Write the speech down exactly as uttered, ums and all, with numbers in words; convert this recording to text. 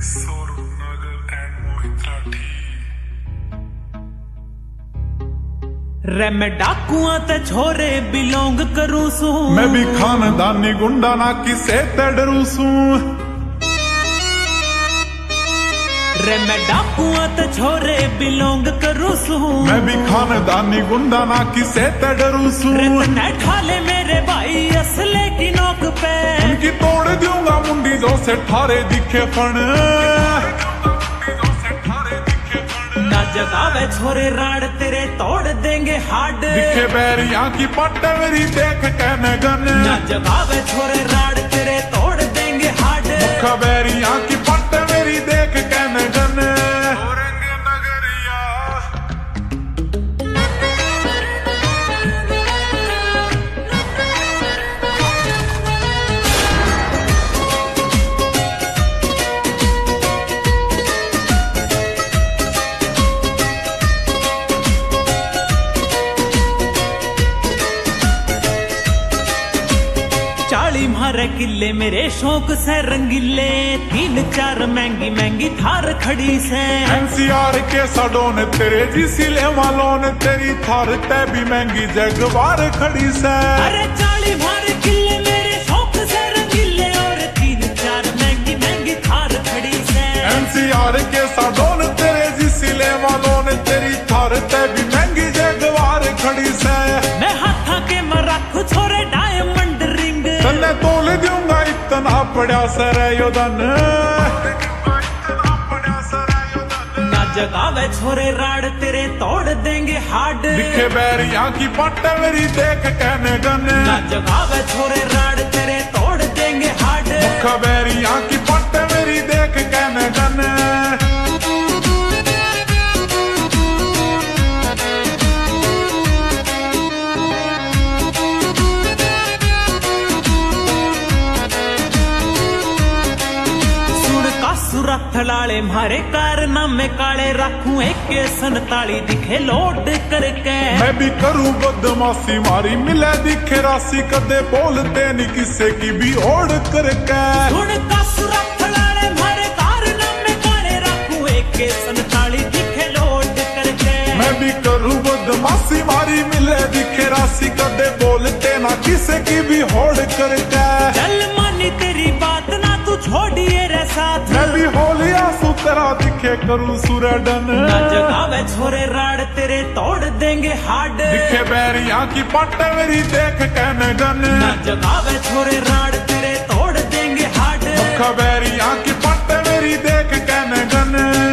रे मैं डाकुआ ते छोरे बिलोंग करूं सू, मैं भी खानदानी गुंडा ना किसे ते डरू सू। रे मैं डाकुआ ते छोरे बिलोंग करूं सू, मैं भी खानदानी गुंडा ना किसे ते डरू सू। रे तने ठाले मेरे भाई असले की नोक पे, उनकी तोड़ दूंगा मुंडी जो से ठारे दिखे फण। ना जगावे छोरे राड तेरे तोड़ देंगे हाड, दिखे बैरियां की पट्ट मेरी देख कहने गन। ना जगावे छोरे राड तेरे तोड़ देंगे हाड, मुखा बैरियां की पट्ट मेरी देख कहने गन। चाली मारे किले मेरे शौक से रंगीले, तीन चार महंगी महंगी थार खड़ी से। एनसीआर के सडोन तेरे जिसिले वालों तेरी थार ते भी महंगी जगवार खड़ी से। अरे चाली मारे किले मेरे शौक से रंगीले, और तीन चार महंगी महंगी थार खड़ी से। एनसीआर के सडोन तेरे जिसिले वालों तेरी थार ते भी महंगी जगवार खड़ी से। मैं हाथा के मराखू छोरे डायमंड रिंग, तन्ने तोल दूंगा इतना पड़ा सर योदन। ना जगावे छोरे राड तेरे तोड़ देंगे हाड, दिखे बैरियां की पट्ट मेरी देख कहने गन। ना जगावे छोरे राड तेरे तोड़ देंगे हाड, मुखा बैरियां की पट्ट मेरी देख कहने गन। सुरथ लाले मारे कारनामे काले, रखूं एक सनताली दिखे लोड करके। मैं भी करूं बदमाशी मारी मिले दिखे राशि, कदे बोलते नहीं किसे की भी ओढ़ करके। सुन का सुरथ लाले मारे कारनामे काले, रखूं एक सनताली दिखे लोड करके। मैं भी करूं बदमाशी मारी मिले दिखे राशि, कदे बोलते ना किसे की भी होड़ करके। चल मानी तेरी बात ना तू छोड़िए रे साथ, मैं भी होलिया सुतरा दिखे करूं सुरडन। ना जगावे छोरे राड तेरे तोड़ देंगे हाड, दिखे बैरियां की पट्ट मेरी देख कहने गन। ना जगावे छोरे राड तेरे तोड़ देंगे हाड, मुखा बैरियां की पट्ट मेरी देख कहने गन।